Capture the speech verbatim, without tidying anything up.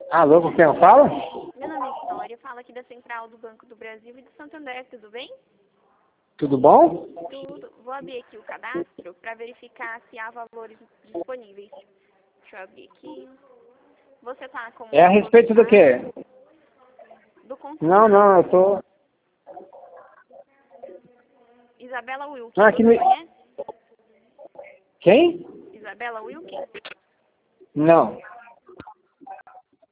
Alô, com quem eu falo? Meu nome é Vitória, falo aqui da Central do Banco do Brasil e do Santander, tudo bem? Tudo bom? Tudo. Vou abrir aqui o cadastro para verificar se há valores disponíveis. Deixa eu abrir aqui. Você está com... É a respeito do quê? Do consumo. Não, não, eu tô... Isabela Wilkins, Ah, aqui você me... conhece? Quem? Isabela Wilkins? Não.